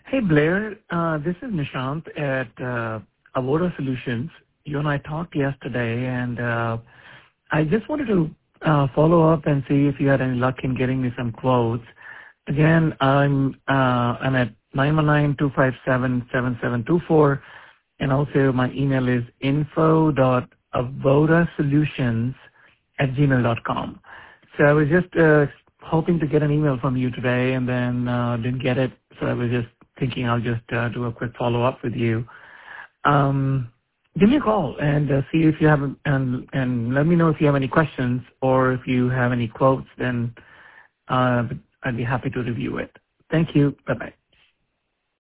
Hey, Blair. This is Nishant at Avoda Solutions. You and I talked yesterday, and I just wanted to follow up and see if you had any luck in getting me some quotes. Again, I'm at 919-257-7724, and also my email is info.avodasolutions@gmail.com. So I was just hoping to get an email from you today, and then didn't get it. So I was just thinking I'll just do a quick follow-up with you. Give me a call and see if you have, and let me know if you have any questions or if you have any quotes, then I'd be happy to review it. Thank you. Bye-bye.